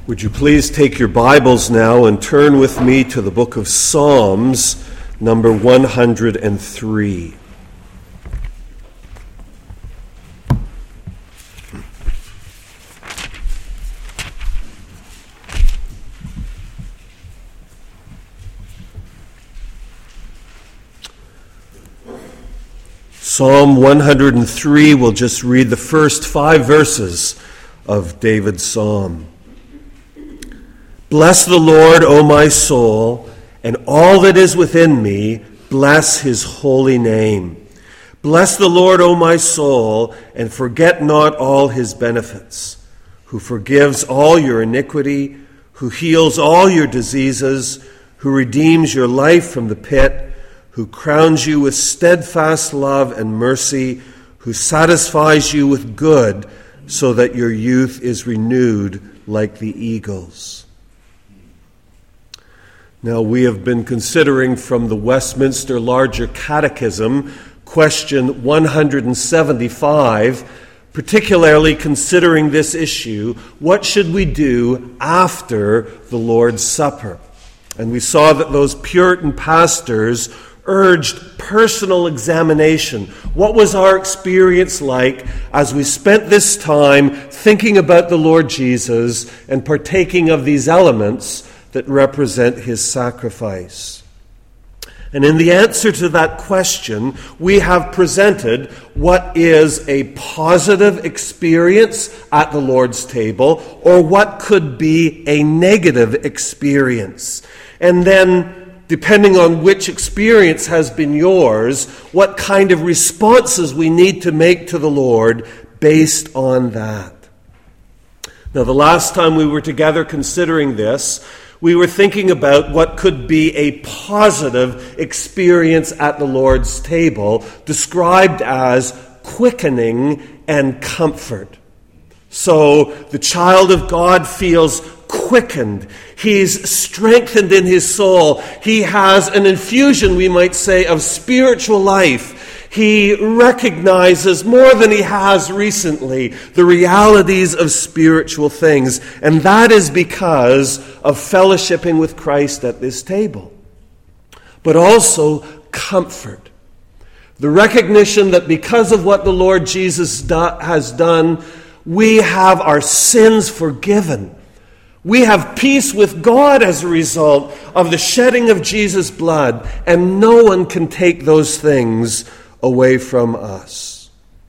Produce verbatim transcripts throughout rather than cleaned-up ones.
Would you please take your Bibles now and turn with me to the book of Psalms, number one hundred three. Psalm one hundred three, we'll just read the first five verses of David's psalm. Bless the Lord, O my soul, and all that is within me, bless his holy name. Bless the Lord, O my soul, and forget not all his benefits, who forgives all your iniquity, who heals all your diseases, who redeems your life from the pit, who crowns you with steadfast love and mercy, who satisfies you with good, so that your youth is renewed like the eagles. Now, we have been considering from the Westminster Larger Catechism, question one hundred seventy-five, particularly considering this issue, what should we do after the Lord's Supper? And we saw that those Puritan pastors urged personal examination. What was our experience like as we spent this time thinking about the Lord Jesus and partaking of these elements that represent his sacrifice? And in the answer to that question, we have presented what is a positive experience at the Lord's table, or what could be a negative experience. And then, depending on which experience has been yours, what kind of responses we need to make to the Lord based on that. Now, the last time we were together considering this, we were thinking about what could be a positive experience at the Lord's table, described as quickening and comfort. So the child of God feels quickened. He's strengthened in his soul. He has an infusion, we might say, of spiritual life. He recognizes more than he has recently the realities of spiritual things. And that is because of fellowshipping with Christ at this table. But also comfort. The recognition that because of what the Lord Jesus do- has done, we have our sins forgiven. We have peace with God as a result of the shedding of Jesus' blood, and no one can take those things away from us.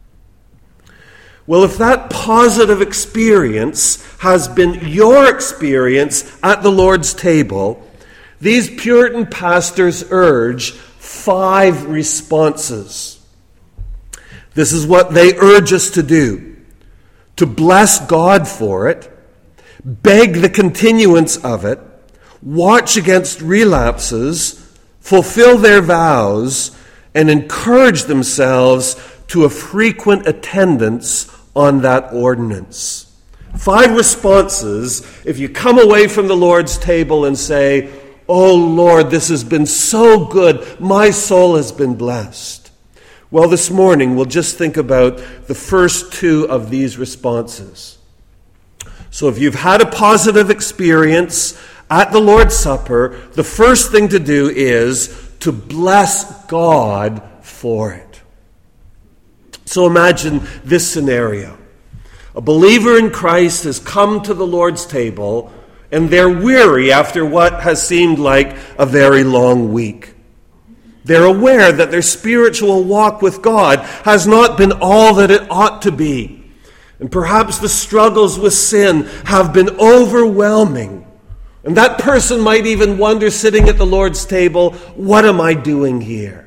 Well, if that positive experience has been your experience at the Lord's table, these Puritan pastors urge five responses. This is what they urge us to do: to bless God for it, beg the continuance of it, watch against relapses, fulfill their vows, and encourage themselves to a frequent attendance on that ordinance. Five responses if you come away from the Lord's table and say, "Oh Lord, this has been so good. My soul has been blessed." Well, this morning we'll just think about the first two of these responses. So if you've had a positive experience at the Lord's Supper, the first thing to do is to bless God for it. So imagine this scenario. A believer in Christ has come to the Lord's table, and they're weary after what has seemed like a very long week. They're aware that their spiritual walk with God has not been all that it ought to be. And perhaps the struggles with sin have been overwhelming. And that person might even wonder, sitting at the Lord's table, what am I doing here?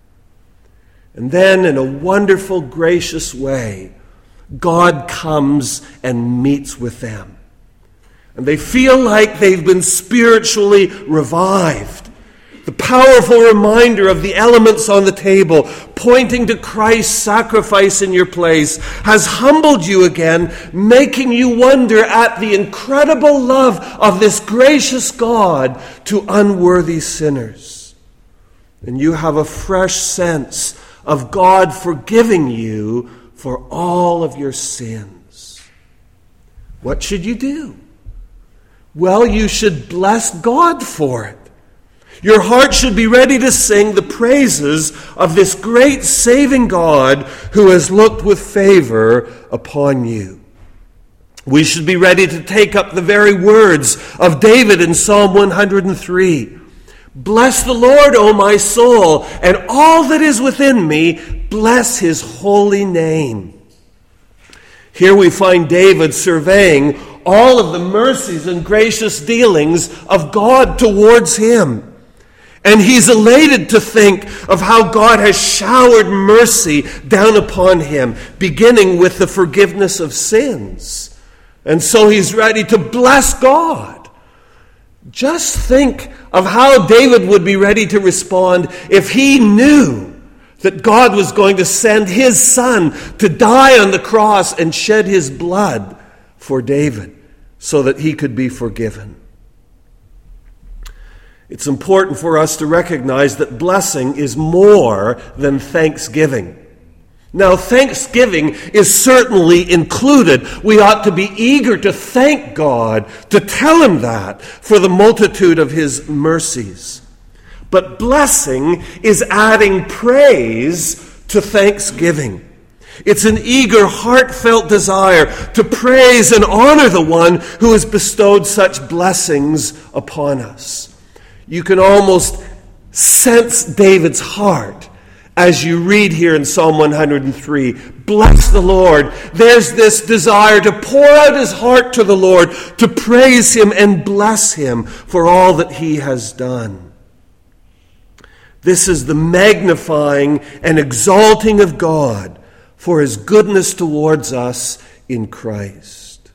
And then, in a wonderful, gracious way, God comes and meets with them. And they feel like they've been spiritually revived. The powerful reminder of the elements on the table, pointing to Christ's sacrifice in your place, has humbled you again, making you wonder at the incredible love of this gracious God to unworthy sinners. And you have a fresh sense of God forgiving you for all of your sins. What should you do? well, you should bless God for it. Your heart should be ready to sing the praises of this great saving God who has looked with favor upon you. We should be ready to take up the very words of David in Psalm one hundred three. Bless the Lord, O my soul, and all that is within me, bless his holy name. Here we find David surveying all of the mercies and gracious dealings of God towards him. And he's elated to think of how God has showered mercy down upon him, beginning with the forgiveness of sins. And so he's ready to bless God. Just think of how David would be ready to respond if he knew that God was going to send his son to die on the cross and shed his blood for David so that he could be forgiven. It's important for us to recognize that blessing is more than thanksgiving. Now, thanksgiving is certainly included. We ought to be eager to thank God, to tell him that for the multitude of his mercies. But blessing is adding praise to thanksgiving. It's an eager, heartfelt desire to praise and honor the one who has bestowed such blessings upon us. You can almost sense David's heart as you read here in Psalm one hundred three. Bless the Lord. There's this desire to pour out his heart to the Lord, to praise him and bless him for all that he has done. This is the magnifying and exalting of God for his goodness towards us in Christ.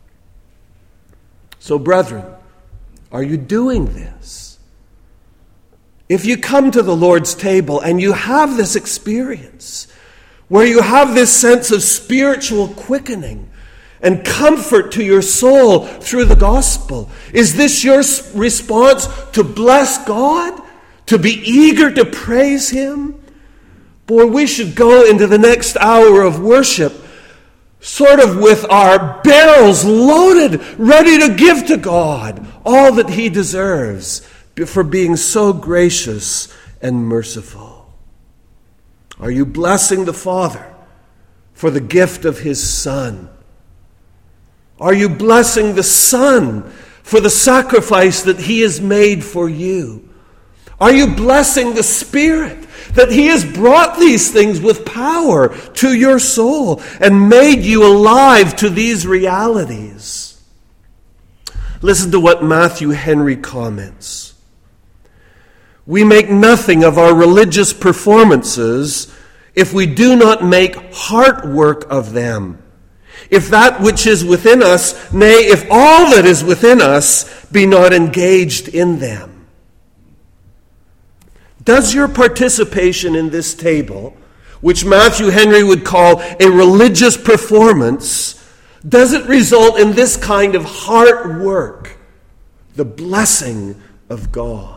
So, brethren, are you doing this? If you come to the Lord's table and you have this experience where you have this sense of spiritual quickening and comfort to your soul through the gospel, is this your response to bless God, to be eager to praise him? Boy, we should go into the next hour of worship sort of with our barrels loaded, ready to give to God all that he deserves for being so gracious and merciful. Are you blessing the Father for the gift of his Son? Are you blessing the Son for the sacrifice that he has made for you? Are you blessing the Spirit that he has brought these things with power to your soul and made you alive to these realities? Listen to what Matthew Henry comments. We make nothing of our religious performances if we do not make heart work of them. If that which is within us, nay, if all that is within us, be not engaged in them. Does your participation in this table, which Matthew Henry would call a religious performance, does it result in this kind of heart work, the blessing of God?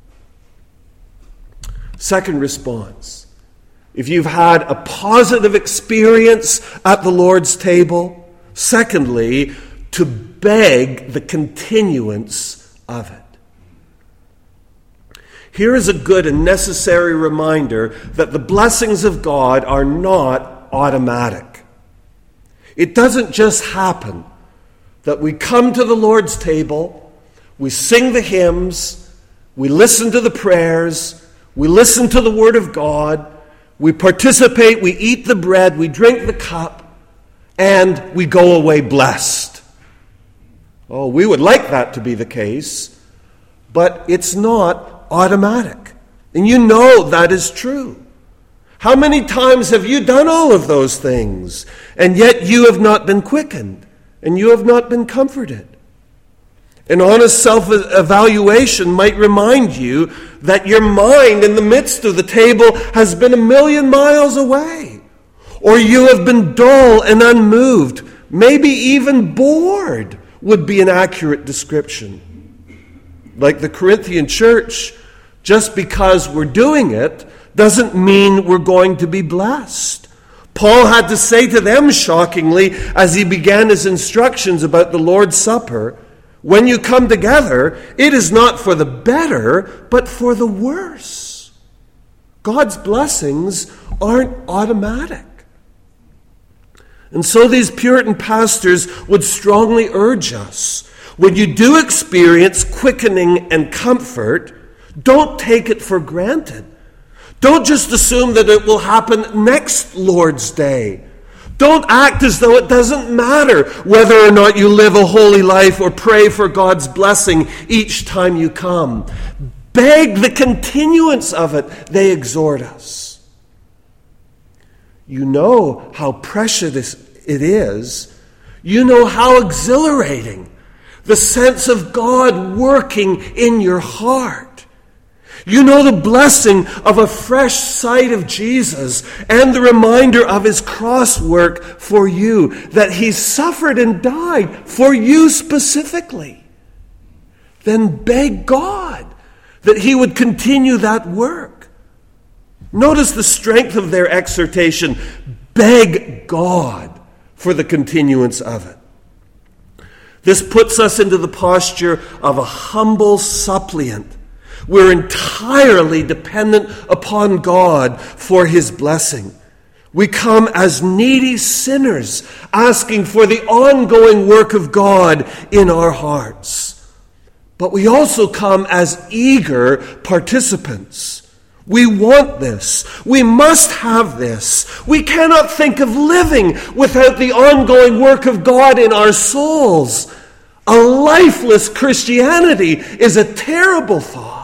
Second response. If you've had a positive experience at the Lord's table, secondly, to beg the continuance of it. Here is a good and necessary reminder that the blessings of God are not automatic. It doesn't just happen that we come to the Lord's table, we sing the hymns, we listen to the prayers, we listen to the Word of God, we participate, we eat the bread, we drink the cup, and we go away blessed. Oh, we would like that to be the case, but it's not automatic. And you know that is true. How many times have you done all of those things, and yet you have not been quickened, and you have not been comforted? An honest self-evaluation might remind you that your mind in the midst of the table has been a million miles away. Or you have been dull and unmoved, maybe even bored would be an accurate description. Like the Corinthian church, just because we're doing it doesn't mean we're going to be blessed. Paul had to say to them shockingly as he began his instructions about the Lord's Supper, When you come together, it is not for the better, but for the worse. God's blessings aren't automatic. And so these Puritan pastors would strongly urge us, when you do experience quickening and comfort, don't take it for granted. Don't just assume that it will happen next Lord's Day. Don't act as though it doesn't matter whether or not you live a holy life or pray for God's blessing each time you come. Beg the continuance of it, they exhort us. You know how precious it is. You know how exhilarating the sense of God working in your heart. You know the blessing of a fresh sight of Jesus and the reminder of his cross work for you, that he suffered and died for you specifically. Then beg God that he would continue that work. Notice the strength of their exhortation. Beg God for the continuance of it. This puts us into the posture of a humble suppliant. We're entirely dependent upon God for his blessing. We come as needy sinners, asking for the ongoing work of God in our hearts. But we also come as eager participants. We want this. We must have this. We cannot think of living without the ongoing work of God in our souls. A lifeless Christianity is a terrible thought.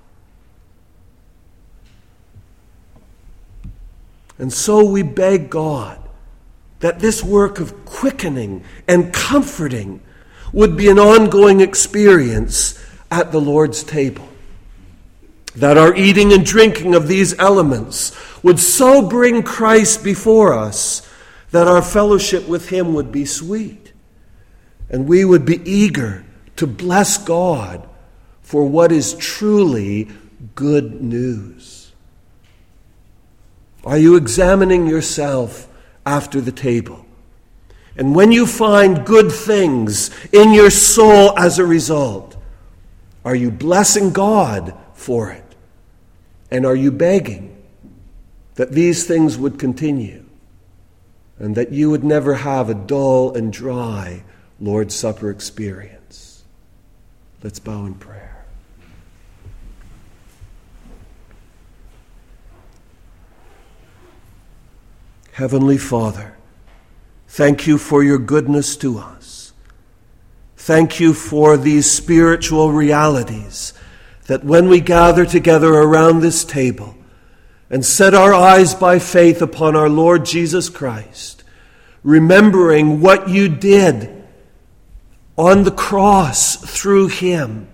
And so we beg God that this work of quickening and comforting would be an ongoing experience at the Lord's table. That our eating and drinking of these elements would so bring Christ before us that our fellowship with him would be sweet. And we would be eager to bless God for what is truly good news. Are you examining yourself after the table? And when you find good things in your soul as a result, are you blessing God for it? And are you begging that these things would continue and that you would never have a dull and dry Lord's Supper experience? Let's bow in prayer. Heavenly Father, thank you for your goodness to us. Thank you for these spiritual realities that when we gather together around this table and set our eyes by faith upon our Lord Jesus Christ, remembering what you did on the cross through him,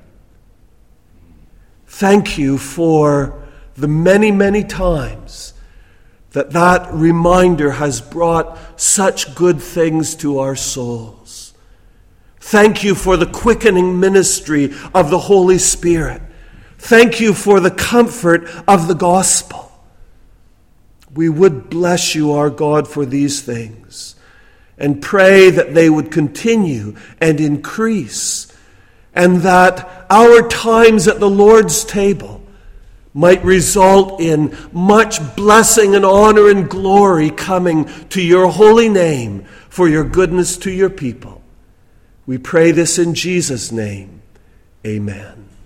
thank you for the many, many times that that reminder has brought such good things to our souls. Thank you for the quickening ministry of the Holy Spirit. Thank you for the comfort of the gospel. We would bless you, our God, for these things and pray that they would continue and increase, and that our times at the Lord's table might result in much blessing and honor and glory coming to your holy name for your goodness to your people. We pray this in Jesus' name. Amen.